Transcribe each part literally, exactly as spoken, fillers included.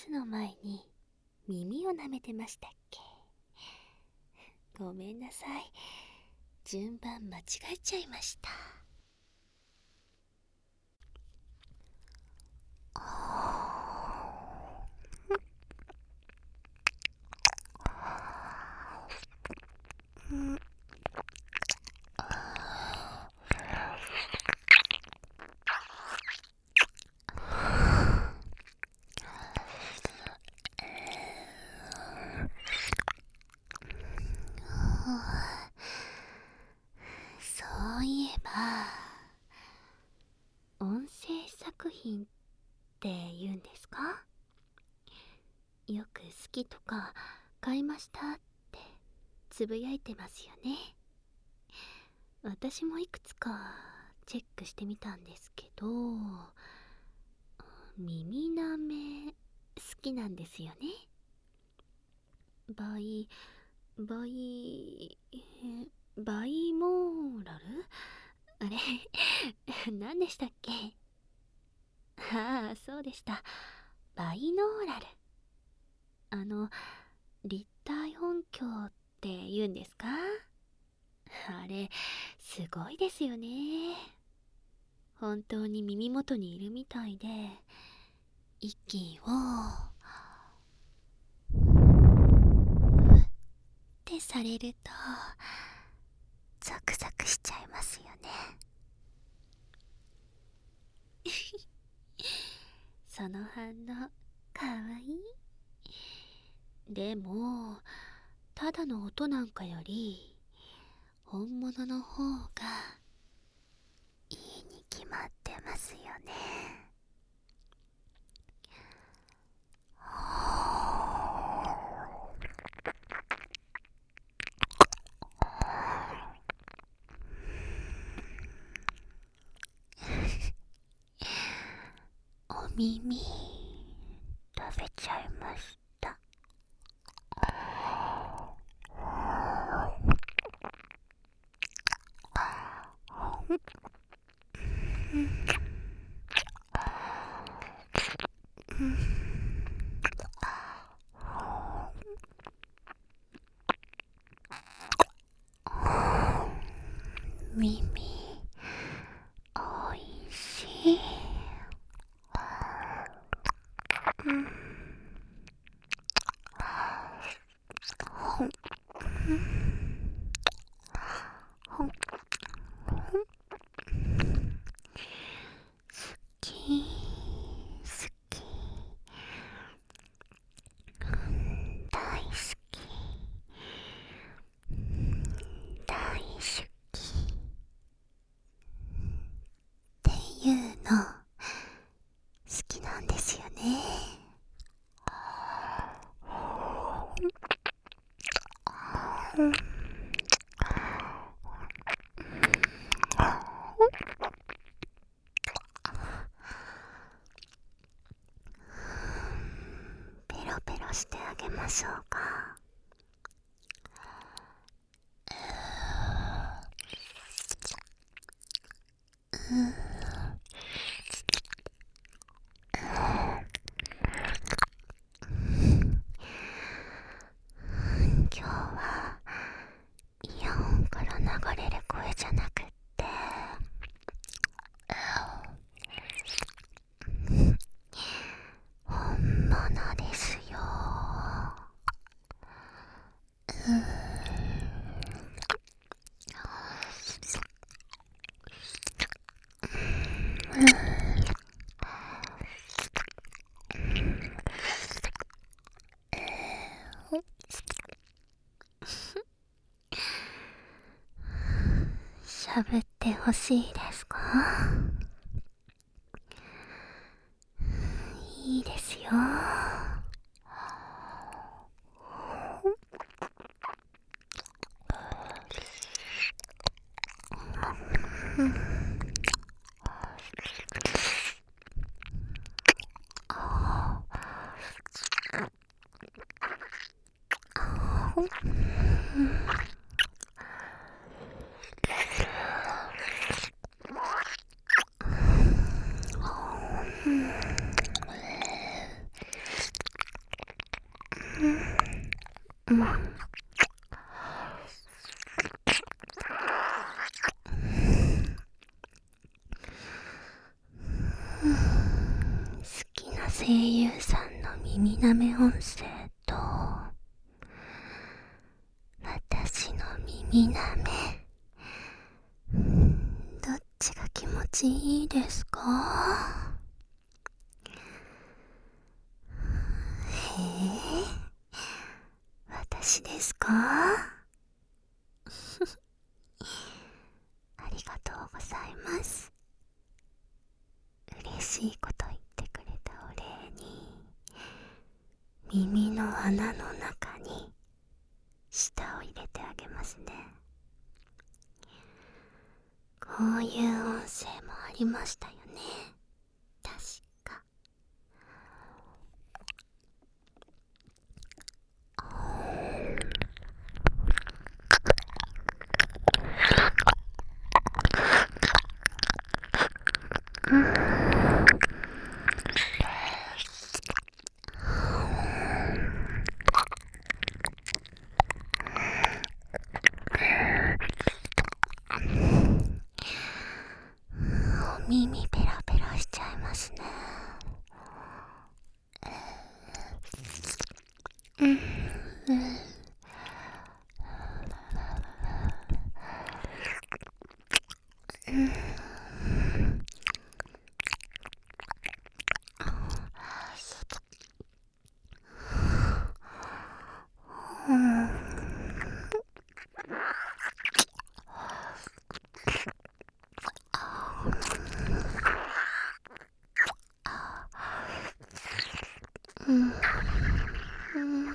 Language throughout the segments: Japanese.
スの前に耳を舐めてましたっけ？ごめんなさい。順番間違えちゃいました。そういえば、音声作品って言うんですか？よく好きとか買いましたってつぶやいてますよね。私もいくつかチェックしてみたんですけど、耳なめ好きなんですよね。バイ、バイ、バイモーラル？あれ何でしたっけ？ああ、そうでした。バイノーラル。あの、立体音響って言うんですか？あれ、すごいですよね。本当に耳元にいるみたいで、息を、ってされると、ザクザクしちゃいますよね。その反応、かわいい。でも、ただの音なんかより、本物の方が、いいに決まってますよね。お耳、食べちゃいました。耳、おいしい。ほんほん好き好き大好き大好きっていうの好きなんですよね。ペロペロしてあげましょうか。今日はイヤホンから流れる声じゃなくって本物ですよ。しゃべってほしいですか？いいですよ。 声優さんの耳なめ音声と私の耳なめ、どっちが気持ちいいですか？へえ、私ですか？ありがとうございます。嬉しいこと言ってくれたお礼に、耳の穴の中に舌を入れてあげますね。こういう音声もありましたよね、確か。お耳ペラペラしちゃいますね。うんうんうんうん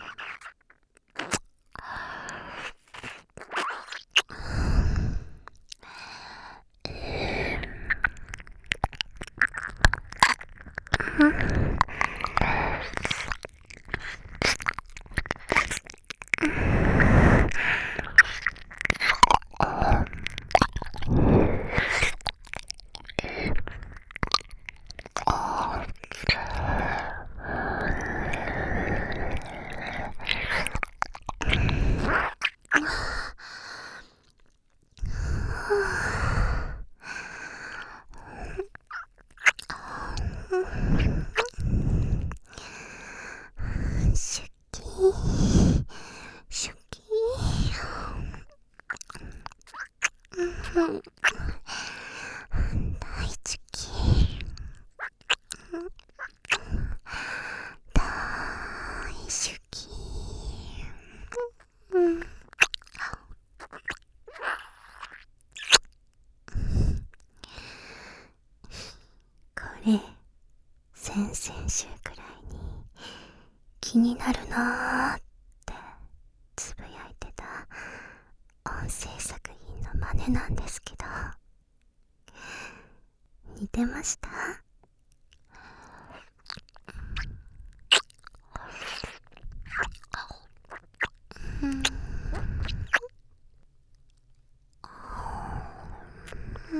シュキーシュキー、うん、大好き、大好き、うん、これ先々週くらいに気になるなーってつぶやいてた音声作品の真似なんですけど、似てました？うん、うん、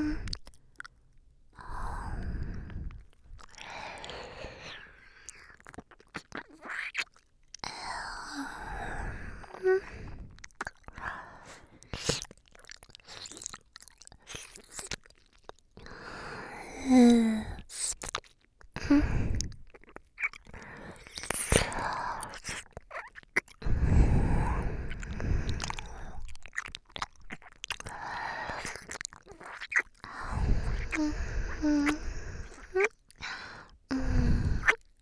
うん、うん、うん、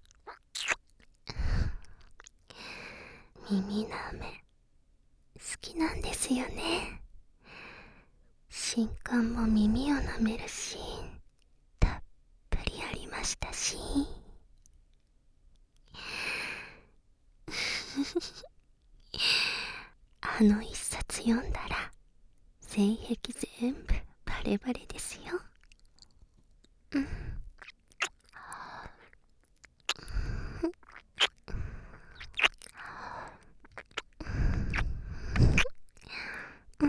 耳なめ好きなんですよね。新刊も耳を舐めるシーンたっぷりありましたし、あの一冊読んだら性癖全部バレバレですよ。うん、うん、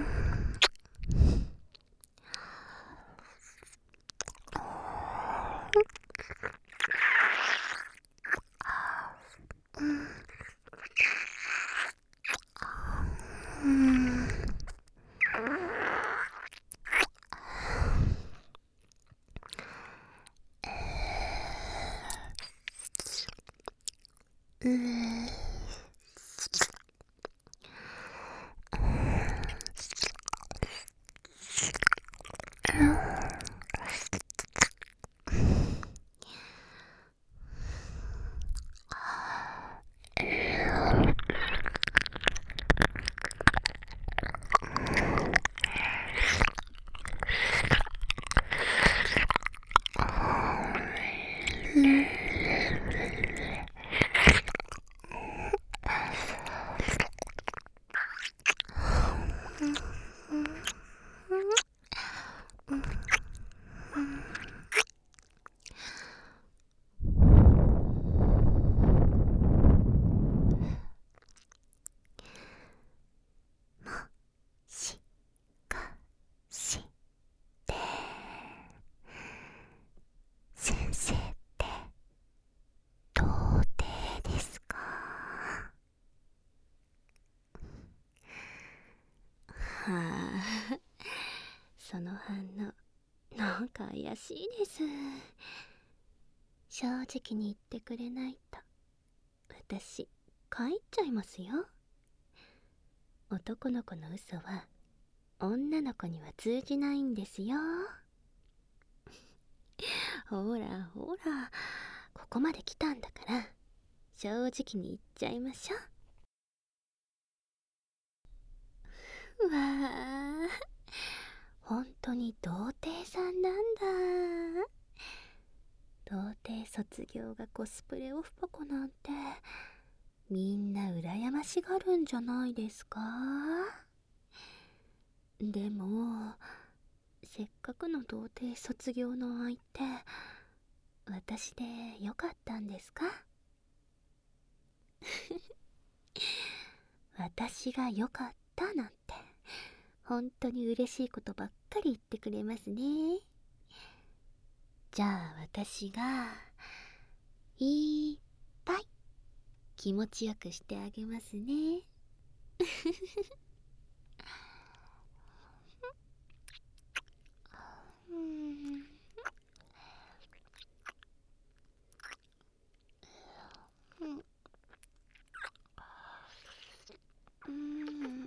うん、 うーしかして先生って童貞ですか？はあ、その反応なんか怪しいです。正直に言ってくれないと私帰っちゃいますよ。男の子の嘘は女の子には通じないんですよ。ほらほら、ここまで来たんだから正直に言っちゃいましょう。わあ、本当に童貞さんなんだ。童貞卒業がコスプレオフパコなんてみんな羨ましがるんじゃないですか？でもせっかくの童貞卒業の相手、私でよかったんですか？私がよかったなんて本当に嬉しいことばっかり言ってくれますね。じゃあ私がいっぱい気持ちよくしてあげますね。うんうんうん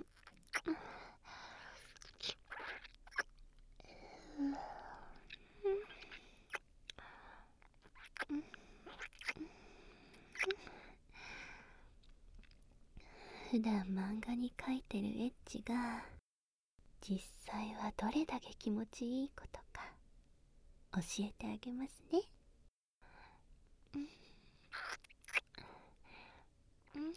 普段漫画に描いてるエッチが実際はどれだけ気持ちいいことか教えてあげますね。うんうん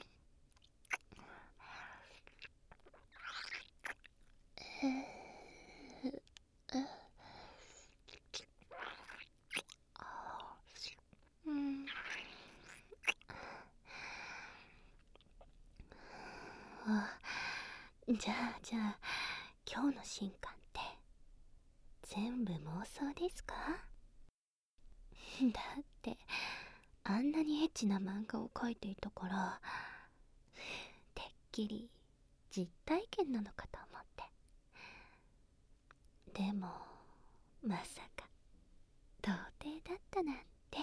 うんあ、じゃあじゃあ今日の新刊って全部妄想ですか？だってあんなにエッチな漫画を描いていたからてっきり実体験なのかと思って。でもまさか童貞だったなんて。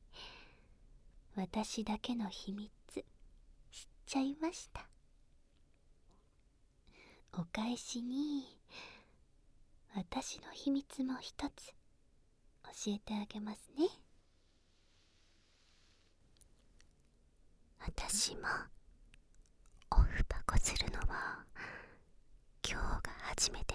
私だけの秘密知っちゃいました。お返しに私の秘密も一つ教えてあげますね。私もオフパコするのは今日が初めて